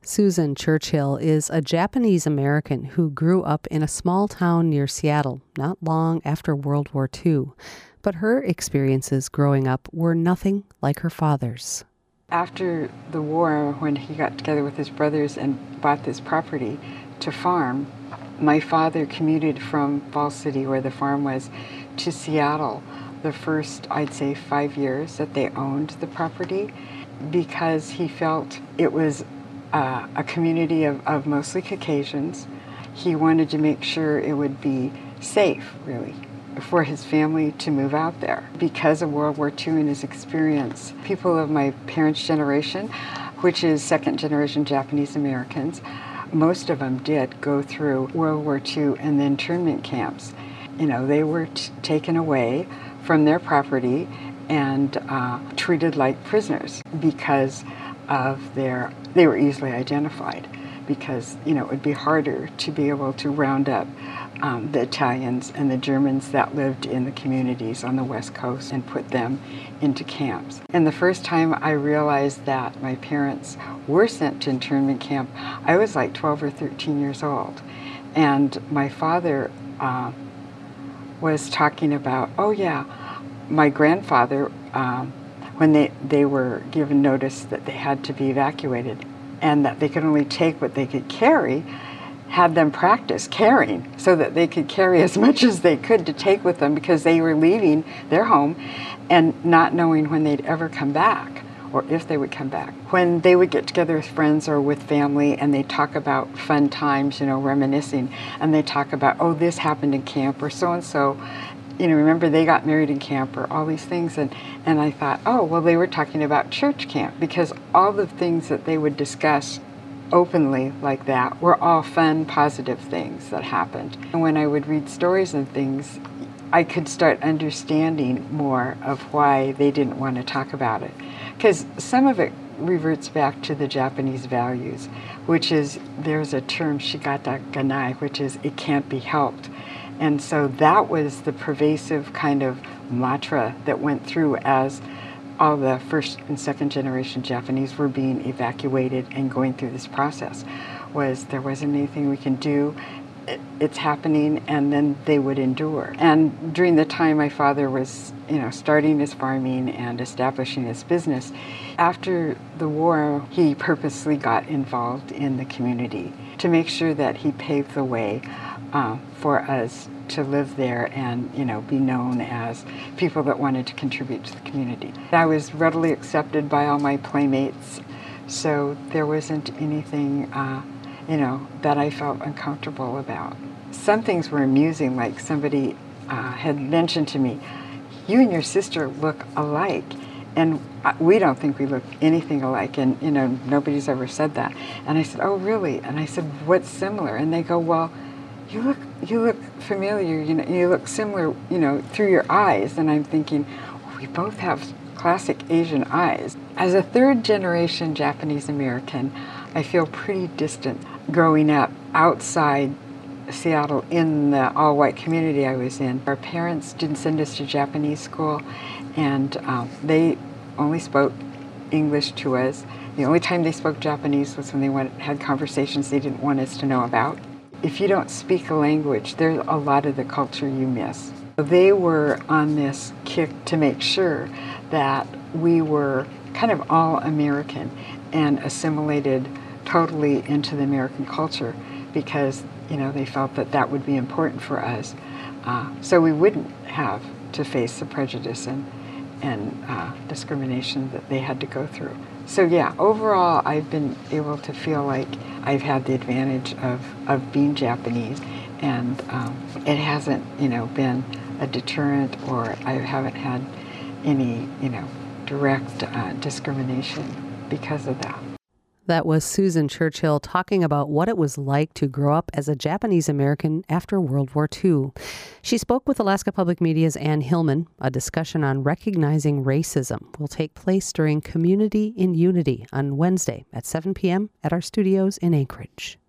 Susan Churchill is a Japanese American who grew up in a small town near Seattle not long after World War II. But her experiences growing up were nothing like her father's. After the war, when he got together with his brothers and bought this property to farm, my father commuted from Falls City, where the farm was, to Seattle the first, I'd say, 5 years that they owned the property, because he felt it was a community of mostly Caucasians. He wanted to make sure it would be safe, really, for his family to move out there. Because of World War II and his experience, people of my parents' generation, which is second generation Japanese Americans, most of them did go through World War II and the internment camps. You know, they were taken away from their property and treated like prisoners because of they were easily identified, because, you know, it would be harder to be able to round up the Italians and the Germans that lived in the communities on the West Coast and put them into camps. And the first time I realized that my parents were sent to internment camp, I was like 12 or 13 years old. And my father was talking about, oh yeah, my grandfather, when they were given notice that they had to be evacuated and that they could only take what they could carry, had them practice carrying so that they could carry as much as they could to take with them, because they were leaving their home and not knowing when they'd ever come back or if they would come back. When they would get together with friends or with family and they talk about fun times, you know, reminiscing, and they talk about, oh, this happened in camp, or so-and-so, you know, remember they got married in camp, or all these things. And I thought, oh, well, they were talking about church camp, because all the things that they would discuss openly like that were all fun, positive things that happened. And when I would read stories and things, I could start understanding more of why they didn't want to talk about it. Because some of it reverts back to the Japanese values, which is, there's a term, shigata ganai, which is, it can't be helped. And so that was the pervasive kind of mantra that went through as all the first and second generation Japanese were being evacuated and going through this process, was there wasn't anything we can do, it's happening, and then they would endure. And during the time my father was, you know, starting his farming and establishing his business, after the war, he purposely got involved in the community to make sure that he paved the way for us to live there and, you know, be known as people that wanted to contribute to the community. I was readily accepted by all my playmates, so there wasn't anything, you know, that I felt uncomfortable about. Some things were amusing, like somebody had mentioned to me, you and your sister look alike. And we don't think we look anything alike, and, you know, nobody's ever said that. And I said, oh, really? And I said, what's similar? And they go, well, you look familiar, you know, you look similar, you know, through your eyes. And I'm thinking, well, we both have classic Asian eyes. As a third generation Japanese American, I feel pretty distant growing up outside Seattle in the all-white community I was in. Our parents didn't send us to Japanese school, and they only spoke English to us. The only time they spoke Japanese was when they had conversations they didn't want us to know about. If you don't speak a language, there's a lot of the culture you miss. They were on this kick to make sure that we were kind of all American and assimilated totally into the American culture, because, you know, they felt that that would be important for us, so we wouldn't have to face the prejudice and discrimination that they had to go through. So yeah, overall, I've been able to feel like I've had the advantage of being Japanese, and it hasn't, you know, been a deterrent, or I haven't had any, you know, direct discrimination because of that. That was Susan Churchill talking about what it was like to grow up as a Japanese American after World War II. She spoke with Alaska Public Media's Ann Hillman. A discussion on recognizing racism will take place during Community in Unity on Wednesday at 7 p.m. at our studios in Anchorage.